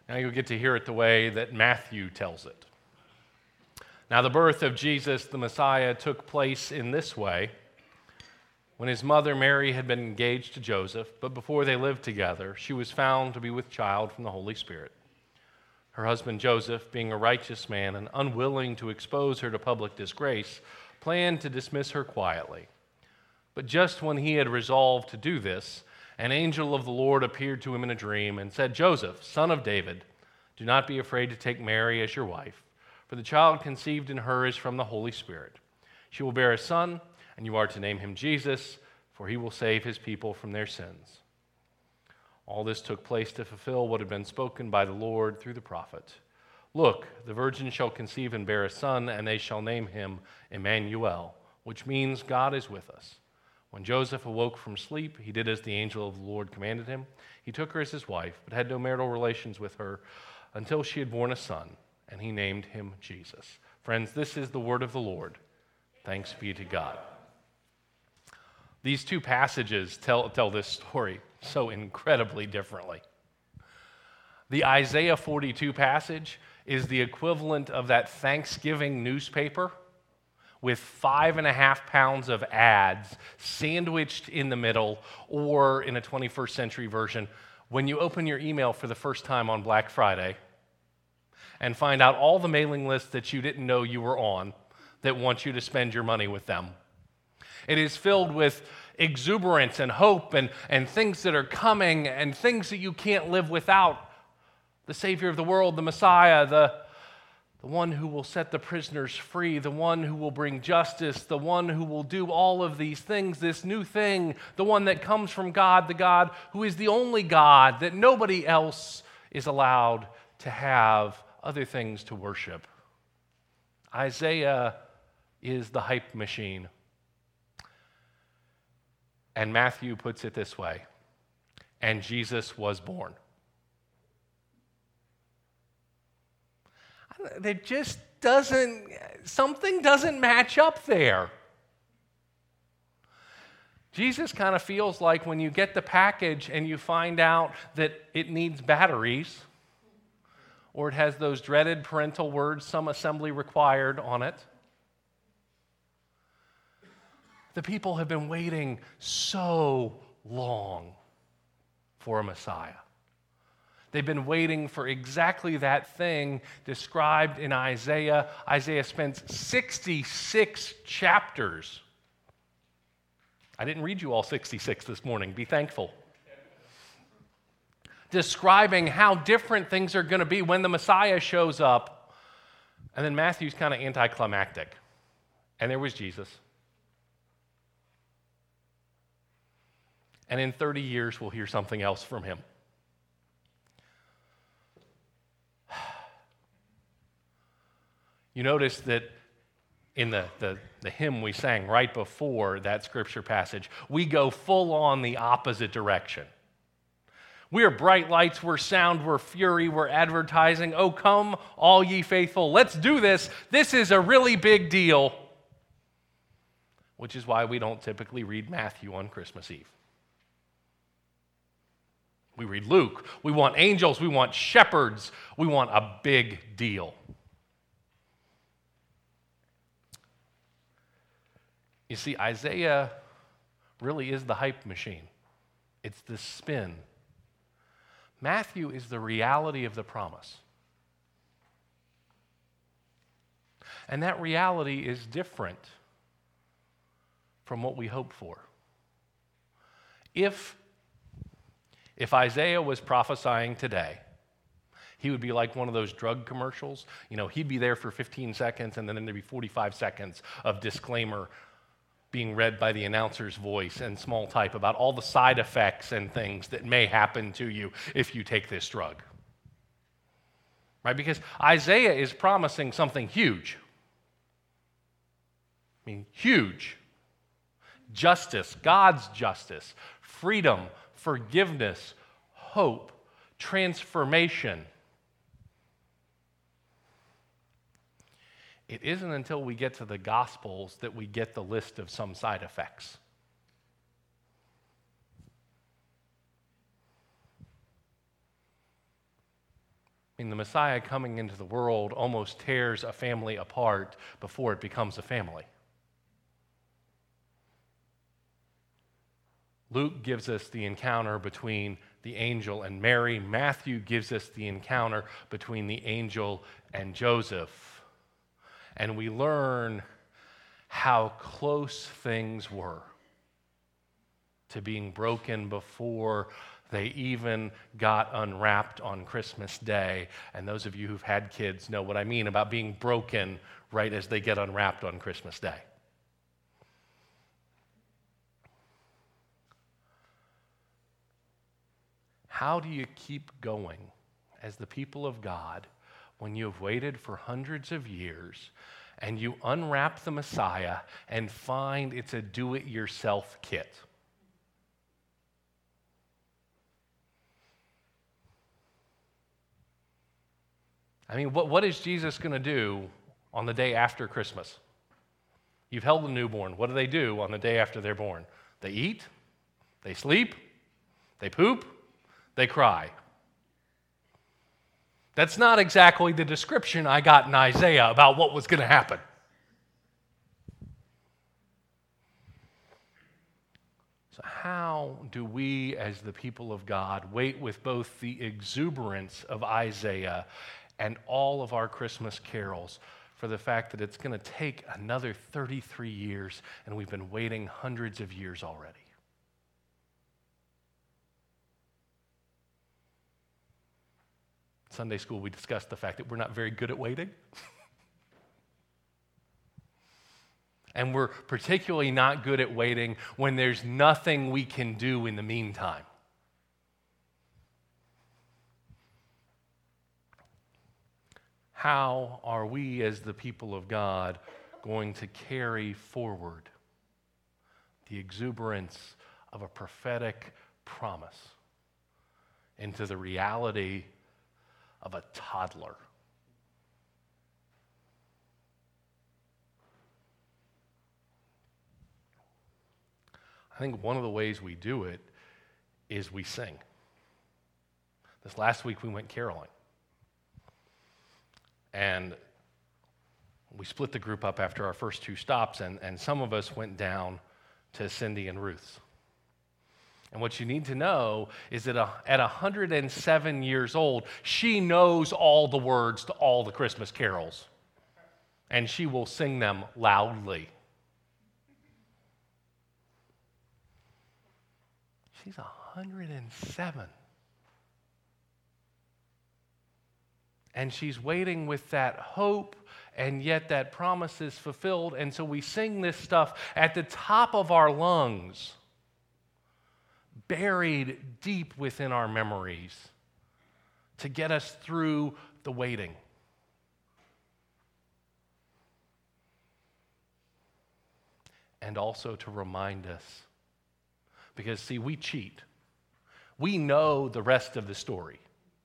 Now you'll get to hear it the way that Matthew tells it. Now the birth of Jesus, the Messiah, took place in this way. When his mother Mary had been engaged to Joseph, but before they lived together, she was found to be with child from the Holy Spirit. Her husband Joseph, being a righteous man and unwilling to expose her to public disgrace, planned to dismiss her quietly. But just when he had resolved to do this, an angel of the Lord appeared to him in a dream and said, "Joseph, son of David, do not be afraid to take Mary as your wife, for the child conceived in her is from the Holy Spirit. She will bear a son, and you are to name him Jesus, for he will save his people from their sins." All this took place to fulfill what had been spoken by the Lord through the prophet. "Look, the virgin shall conceive and bear a son, and they shall name him Emmanuel," which means God is with us. When Joseph awoke from sleep, he did as the angel of the Lord commanded him. He took her as his wife, but had no marital relations with her until she had borne a son, and he named him Jesus. Friends, this is the word of the Lord. Thanks be to God. These two passages tell this story so incredibly differently. The Isaiah 42 passage is the equivalent of that Thanksgiving newspaper with 5.5 pounds of ads sandwiched in the middle, or in a 21st century version, when you open your email for the first time on Black Friday and find out all the mailing lists that you didn't know you were on that want you to spend your money with them. It is filled with exuberance and hope and things that are coming and things that you can't live without. The Savior of the world, the Messiah, the one who will set the prisoners free, the one who will bring justice, the one who will do all of these things, this new thing, the one that comes from God, the God who is the only God, that nobody else is allowed to have other things to worship. Isaiah is the hype machine. And Matthew puts it this way, and Jesus was born. It just something doesn't match up there. Jesus kind of feels like when you get the package and you find out that it needs batteries, or it has those dreaded parental words, "some assembly required" on it. The people have been waiting so long for a Messiah. They've been waiting for exactly that thing described in Isaiah. Isaiah spends 66 chapters. I didn't read you all 66 this morning. Be thankful. Describing how different things are going to be when the Messiah shows up. And then Matthew's kind of anticlimactic. And there was Jesus. And in 30 years, we'll hear something else from him. You notice that in the hymn we sang right before that scripture passage, we go full on the opposite direction. We're bright lights, we're sound, we're fury, we're advertising. Oh, come, all ye faithful, let's do this. This is a really big deal. Which is why we don't typically read Matthew on Christmas Eve. We read Luke. We want angels. We want shepherds. We want a big deal. You see, Isaiah really is the hype machine. It's the spin. Matthew is the reality of the promise. And that reality is different from what we hope for. If Isaiah was prophesying today, he would be like one of those drug commercials. You know, he'd be there for 15 seconds, and then there'd be 45 seconds of disclaimer being read by the announcer's voice and small type about all the side effects and things that may happen to you if you take this drug. Right? Because Isaiah is promising something huge. I mean, huge. Justice, God's justice, freedom, forgiveness, hope, transformation. It isn't until we get to the Gospels that we get the list of some side effects. mean, the Messiah coming into the world almost tears a family apart before it becomes a family. Luke gives us the encounter between the angel and Mary. Matthew gives us the encounter between the angel and Joseph. And we learn how close things were to being broken before they even got unwrapped on Christmas Day. And those of you who've had kids know what I mean about being broken right as they get unwrapped on Christmas Day. How do you keep going as the people of God when you have waited for hundreds of years and you unwrap the Messiah and find it's a do-it-yourself kit? I mean, what is Jesus going to do on the day after Christmas? You've held a newborn. What do they do on the day after they're born? They eat, they sleep, they poop, they cry. That's not exactly the description I got in Isaiah about what was going to happen. So how do we, as the people of God, wait with both the exuberance of Isaiah and all of our Christmas carols for the fact that it's going to take another 33 years and we've been waiting hundreds of years already? Sunday school, we discussed the fact that we're not very good at waiting. And we're particularly not good at waiting when there's nothing we can do in the meantime. How are we as the people of God going to carry forward the exuberance of a prophetic promise into the reality of a toddler? I think one of the ways we do it is we sing. This last week we went caroling. And we split the group up after our first two stops, and some of us went down to Cindy and Ruth's. And what you need to know is that at 107 years old, she knows all the words to all the Christmas carols. And she will sing them loudly. She's 107. And she's waiting with that hope, and yet that promise is fulfilled. And so we sing this stuff at the top of our lungs, buried deep within our memories, to get us through the waiting. And also to remind us, because see, we cheat. We know the rest of the story.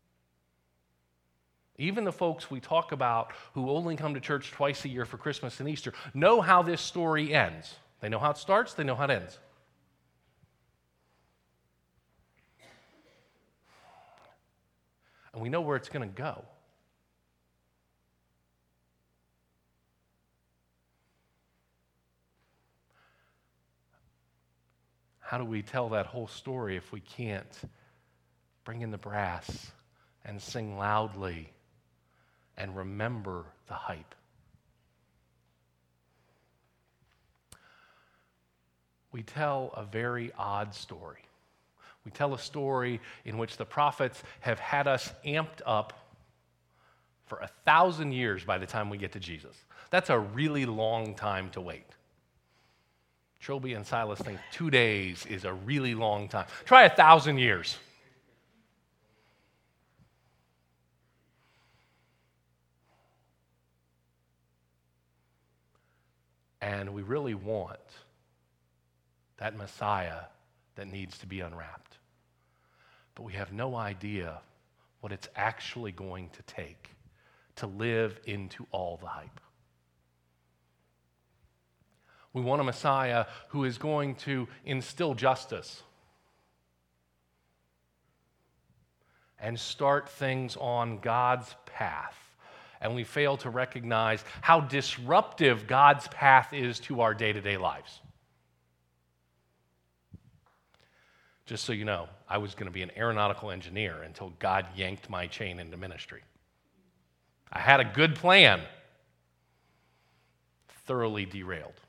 Even the folks we talk about who only come to church twice a year for Christmas and Easter know how this story ends. They know how it starts, they know how it ends. And we know where it's going to go. How do we tell that whole story if we can't bring in the brass and sing loudly and remember the hype? We tell a very odd story. We tell a story in which the prophets have had us amped up for 1,000 years by the time we get to Jesus. That's a really long time to wait. Trilby and Silas think 2 days is a really long time. Try 1,000 years. And we really want that Messiah that needs to be unwrapped. But we have no idea what it's actually going to take to live into all the hype. We want a Messiah who is going to instill justice, and start things on God's path, and we fail to recognize how disruptive God's path is to our day-to-day lives. Just so you know, I was going to be an aeronautical engineer until God yanked my chain into ministry. I had a good plan, thoroughly derailed.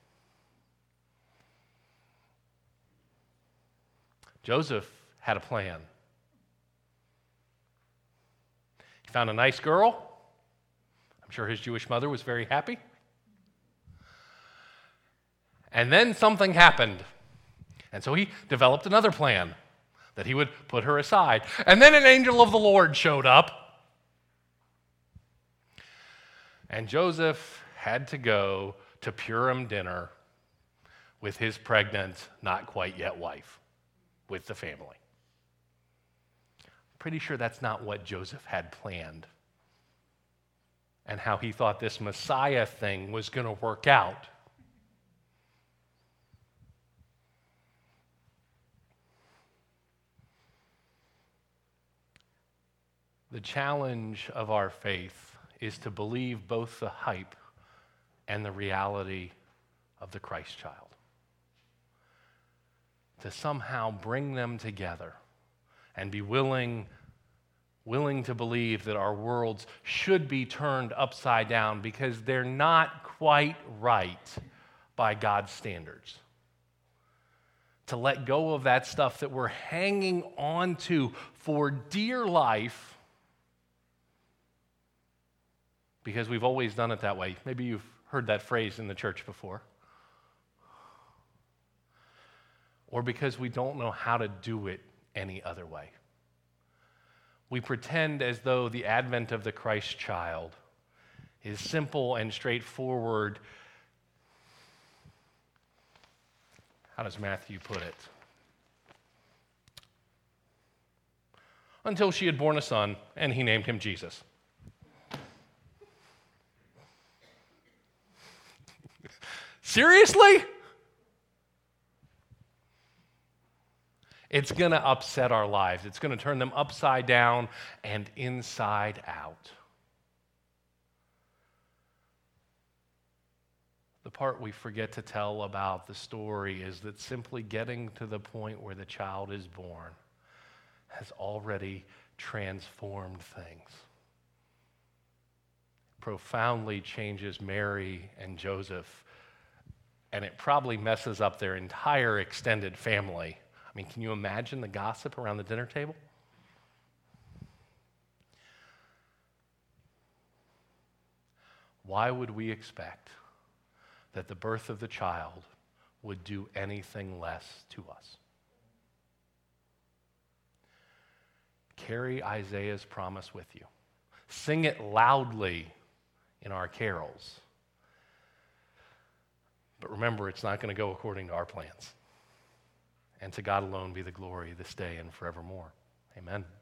Joseph had a plan. He found a nice girl. I'm sure his Jewish mother was very happy. And then something happened. And so he developed another plan, that he would put her aside. And then an angel of the Lord showed up. And Joseph had to go to Purim dinner with his pregnant, not quite yet wife, with the family. Pretty sure that's not what Joseph had planned, and how he thought this Messiah thing was going to work out. The challenge of our faith is to believe both the hype and the reality of the Christ child. To somehow bring them together and be willing to believe that our worlds should be turned upside down because they're not quite right by God's standards. To let go of that stuff that we're hanging on to for dear life because we've always done it that way. Maybe you've heard that phrase in the church before. Or because we don't know how to do it any other way. We pretend as though the advent of the Christ child is simple and straightforward. How does Matthew put it? Until she had borne a son, and he named him Jesus. Seriously? It's going to upset our lives. It's going to turn them upside down and inside out. The part we forget to tell about the story is that simply getting to the point where the child is born has already transformed things. Profoundly changes Mary and Joseph, and it probably messes up their entire extended family. I mean, can you imagine the gossip around the dinner table? Why would we expect that the birth of the child would do anything less to us? Carry Isaiah's promise with you. Sing it loudly in our carols. But remember, it's not going to go according to our plans. And to God alone be the glory this day and forevermore. Amen.